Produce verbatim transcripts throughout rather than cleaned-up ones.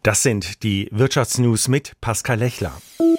Das sind die Wirtschaftsnews mit Pascal Lechler.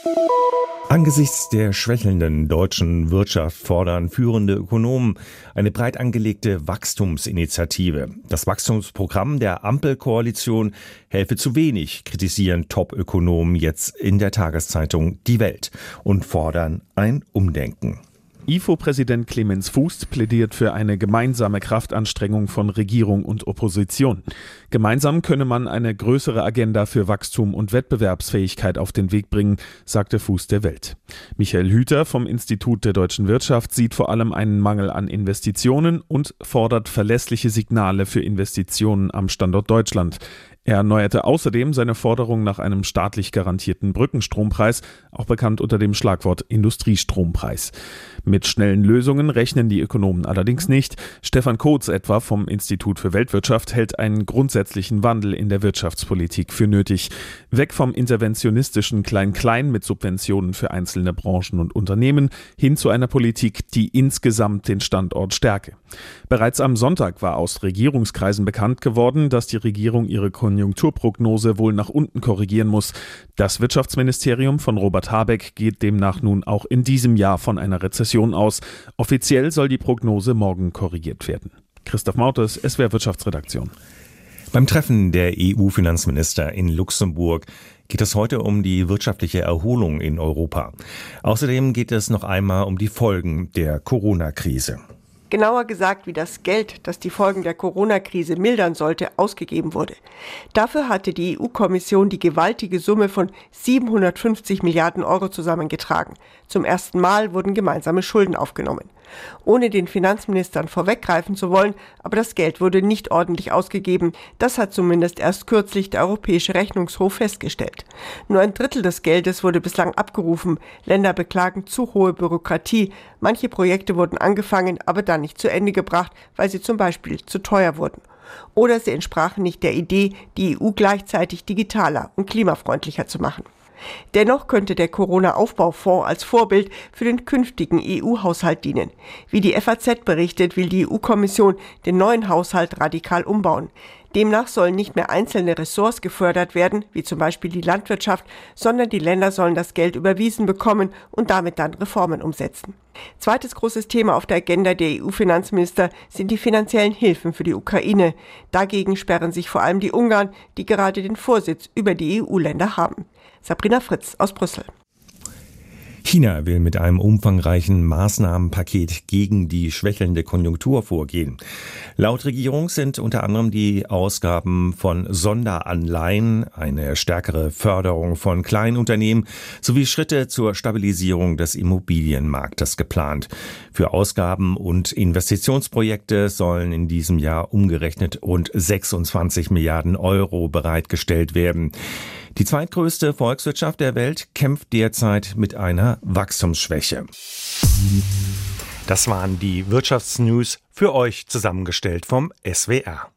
Angesichts der schwächelnden deutschen Wirtschaft fordern führende Ökonomen eine breit angelegte Wachstumsinitiative. Das Wachstumsprogramm der Ampelkoalition helfe zu wenig, kritisieren Top-Ökonomen jetzt in der Tageszeitung Die Welt und fordern ein Umdenken. I F O-Präsident Clemens Fuß plädiert für eine gemeinsame Kraftanstrengung von Regierung und Opposition. Gemeinsam könne man eine größere Agenda für Wachstum und Wettbewerbsfähigkeit auf den Weg bringen, sagte Fuß der Welt. Michael Hüter vom Institut der deutschen Wirtschaft sieht vor allem einen Mangel an Investitionen und fordert verlässliche Signale für Investitionen am Standort Deutschland. Er erneuerte außerdem seine Forderung nach einem staatlich garantierten Brückenstrompreis, auch bekannt unter dem Schlagwort Industriestrompreis. Mit schnellen Lösungen rechnen die Ökonomen allerdings nicht. Stefan Kotz etwa vom Institut für Weltwirtschaft hält einen grundsätzlichen Wandel in der Wirtschaftspolitik für nötig. Weg vom interventionistischen Klein-Klein mit Subventionen für einzelne Branchen und Unternehmen hin zu einer Politik, die insgesamt den Standort stärke. Bereits am Sonntag war aus Regierungskreisen bekannt geworden, dass die Regierung ihre Konjunkturprognose wohl nach unten korrigieren muss. Das Wirtschaftsministerium von Robert Habeck geht demnach nun auch in diesem Jahr von einer Rezession aus. Offiziell soll die Prognose morgen korrigiert werden. Christoph Mautes, S W R Wirtschaftsredaktion. Beim Treffen der E U-Finanzminister in Luxemburg geht es heute um die wirtschaftliche Erholung in Europa. Außerdem geht es noch einmal um die Folgen der Corona-Krise. Genauer gesagt, wie das Geld, das die Folgen der Corona-Krise mildern sollte, ausgegeben wurde. Dafür hatte die E U-Kommission die gewaltige Summe von siebenhundertfünfzig Milliarden Euro zusammengetragen. Zum ersten Mal wurden gemeinsame Schulden aufgenommen. Ohne den Finanzministern vorweggreifen zu wollen, aber das Geld wurde nicht ordentlich ausgegeben. Das hat zumindest erst kürzlich der Europäische Rechnungshof festgestellt. Nur ein Drittel des Geldes wurde bislang abgerufen. Länder beklagen zu hohe Bürokratie. Manche Projekte wurden angefangen, aber dann nicht zu Ende gebracht, weil sie zum Beispiel zu teuer wurden. Oder sie entsprachen nicht der Idee, die E U gleichzeitig digitaler und klimafreundlicher zu machen. Dennoch könnte der Corona-Aufbaufonds als Vorbild für den künftigen E U-Haushalt dienen. Wie die F A Z berichtet, will die E U-Kommission den neuen Haushalt radikal umbauen. Demnach sollen nicht mehr einzelne Ressorts gefördert werden, wie zum Beispiel die Landwirtschaft, sondern die Länder sollen das Geld überwiesen bekommen und damit dann Reformen umsetzen. Zweites großes Thema auf der Agenda der E U-Finanzminister sind die finanziellen Hilfen für die Ukraine. Dagegen sperren sich vor allem die Ungarn, die gerade den Vorsitz über die E U-Länder haben. Sabrina Fritz aus Brüssel. China will mit einem umfangreichen Maßnahmenpaket gegen die schwächelnde Konjunktur vorgehen. Laut Regierung sind unter anderem die Ausgaben von Sonderanleihen, eine stärkere Förderung von Kleinunternehmen sowie Schritte zur Stabilisierung des Immobilienmarktes geplant. Für Ausgaben und Investitionsprojekte sollen in diesem Jahr umgerechnet rund sechsundzwanzig Milliarden Euro bereitgestellt werden. Die zweitgrößte Volkswirtschaft der Welt kämpft derzeit mit einer Wachstumsschwäche. Das waren die Wirtschaftsnews für euch zusammengestellt vom S W R.